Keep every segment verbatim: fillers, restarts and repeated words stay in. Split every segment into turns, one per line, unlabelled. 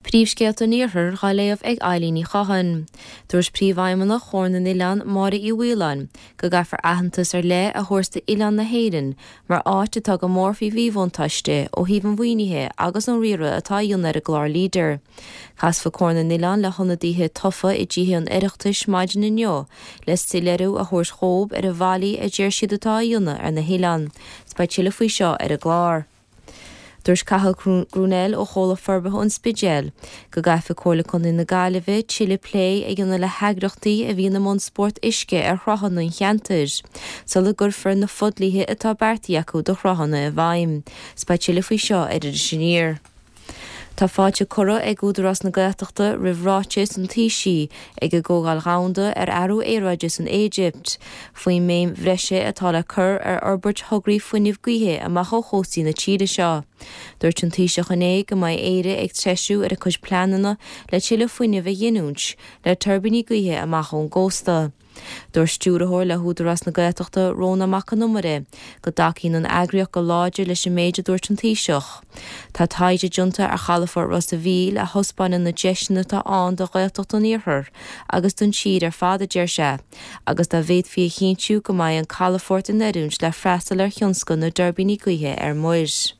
Príomhscéalta níorthar dhá léamh ag Eileen Chahan. Dúirs príomhhaimena chórna Ilan mar i bhuileán, go gafar aitheantas ar le a thuirsta Ilan na Héireann, mar áit atá go mórfaí bhíomhontaiste ó híomh an bhuainithe agus an riara atá dionn ar a glár líder. Cas fa córna Ilan le honadíthe tofa i ddíthe an iireachtais maidin na neo, les tileru a thuirs chób ar a bhailí a ddeir siad atá dionna ar na Héileán, spáid siile faoi seo ar a glár. Dúirs Cathal Grúnel ó chola forbatha an Spidéal, go gaifa cóla chun na Gaillimhe Chile Play ag dionna le heagrachtaí a bhí na món sport isce ar chrothanna an cheantair. Sulla gurfar na fudlíthe atá beartaí acu do chrothanna a bhaim, spáid siile faoi seo ar a siníor. Tá fáilte cura ag údarás na Gaeltachta rihráitis an tíisí ag a ggógáil ránda ar airú éráides an Égypt, faoin méim bhreise atá le cur ar orbert thugraí fuinneamh gaotha amach ó chósaí na tíide seo. Dúirt an tíiseach an é go mbeidh éire ag treisiú ar a chuid pleananna le tuilleadh fuinneamh a dhéanúint le turbíní gaotha amach ón gcósta. Dúir stúrathóir le húdarás na Gaeltachta Róna Macanumare, go dacíonn an eagraíoch go láidir leis an méide dúirt an tíiseach. Tá taide junta ar chalafort Ros a bhí le hospanan na deisna tá an do Gaeltachta níorthar, agus dún siad ar fád a deir se, agus dá bhéad fí chéintú go mbeidh an chalafort in éireann le freastal ar thionsca na durbíní gaotha ar muir.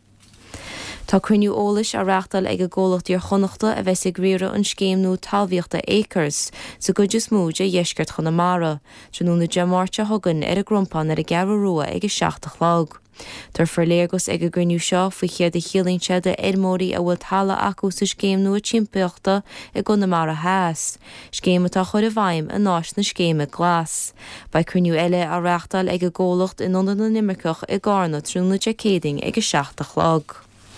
Tá cruinniú ólais a reachtal ag a ggólacht ar chonachta a bheits ag riara an scéimnú talmhaíochta Acres, sa go just múide dheisceart Chonamara, trúnú na demáirte thugann ar a grompan ar a gearú rua ag a seachtach lág. Tar forléirgus ag a grinniú seo faoi chéad a chiallaínse de Edmórí a bhfuil talla acu sa scéimnú a timpeachta i Conamara Háas. Scéime tá chur a bhaim a náis na scéime glas. Ba cruinniú eile a reachtal ag a ggólacht in London na Nimmercach i Garna trúna Jacading ag a seachtach lág.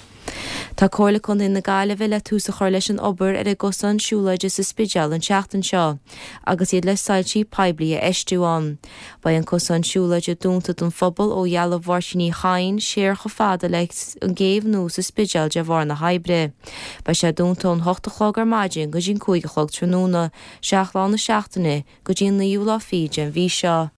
Tá cóla chun in na Gaillimhe le túsa chuir leis an obair ar a gosan siúlaide sa Spidéal an seachtain seo, agus iad le sailtí peibli a eistúán. Ba an cosan siúlaide dúnta don phobal ó dhealamh Mhairsinní Chain séar go fada le an géamh nó sa Spidéal de bhar na Haibre. Ba sé dúnta an hochtachlog ar maidin go dín cúigechlog tróna, seaachlán na seachtaine go dín na dúlá fíde an bhí seo.